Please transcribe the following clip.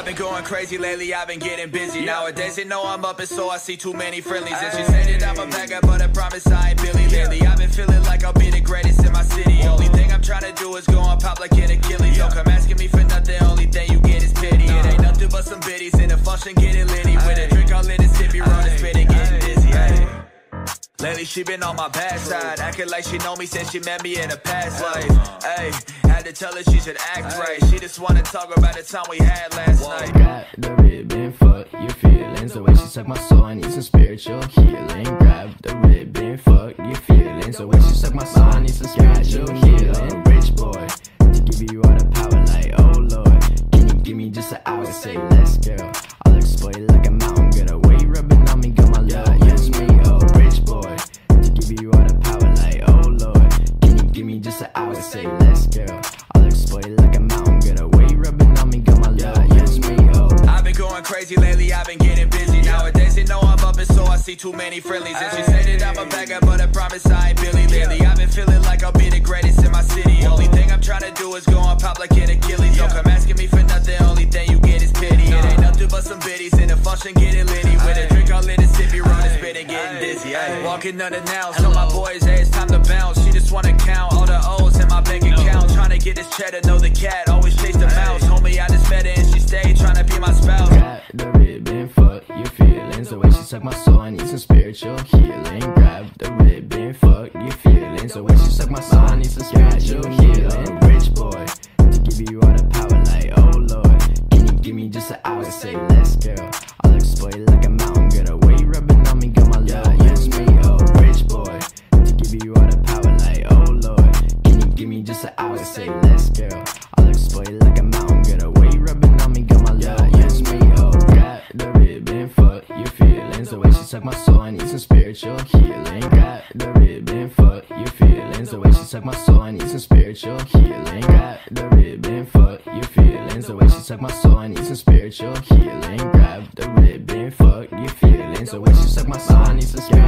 been going crazy lately, I've been getting busy. Nowadays they know I'm up and so I see too many friendlies. And she said that I'm a bad guy, but I promise I ain't Billy lately. I've been feeling like I'll be the greatest in my city. Only thing I'm trying to do is go on pop like an Achilles. Don't come asking me for nothing, only thing you get is pity. It ain't nothing but some biddies in a function getting litty. With a drink all in a sippy, running, spinning, getting dizzy. Lately she been on my bad side, acting like she know me since she met me in a past life. Ayy, had to tell her she should act right. She just wanna talk about the time we had last night. Got the ribbon, fuck your feelings. The way she suck my soul, I need some spiritual healing. Grab the ribbon, fuck your feelings. The way she suck my soul, I need some spiritual healing. Rich boy, to give you all the power like, oh lord. Can you give me just an hour, say less girl. I'll exploit like a mountain, get away rubbing on me, got my love, yes me, oh rich boy. To give you all the power like, oh lord. Can you give me just an hour, say less girl. I'll exploit like a mountain, get away rubbing on me, got my love, yes me, oh. I've been going crazy lately, I've been getting busy. Nowadays they know I'm up and so I see too many friendlies. And she said that I'm a bad guy, but I promise I ain't Billy lately. I've been feeling like I'll be the greatest in my city. Only thing I'm trying to do is go on pop like an Achilles. Don't come asking me for nothing, only thing you get is pity. It ain't nothing but some biddies in a function getting litty. With a drink all in a sippy, running, spitting, getting dizzy. Walking unannounced, so my boys, hey, it's time to bounce. She just wanna count all the O's in my bank account. Trying to get this cheddar, know the cat, always chase the mouse. Homie, I just met her and she stayed, trying to be my spouse. Got the ribbon, fuck your feelings. The way she suck my soul, I need some spiritual healing. Grab the ribbon, fuck your feelings. The way she suck my soul, I need some spiritual healing. Rich boy, to give you all the power like, oh lord. Can you give me just an hour, say less girl. I'll exploit like a mountain, get away rubbing on me, got my love, yes me, oh rich boy. To give you all the power like, oh lord. Can you give me just an hour, say less girl. I'll exploit like a mountain, get away rubbing on me, got my love, yes me, oh. Got the ribbon, fuck your feelings. The way she suck my soul, I need some spiritual healing. Got the ribbon, fuck your feelings. The way she suck my soul, I need some spiritual healing. Got the ribbon, fuck your feelings. The way she suck my soul, I need some spiritual healing. Grab the ribbon, fuck your feelings. The way she suck my soul, I need some spiritual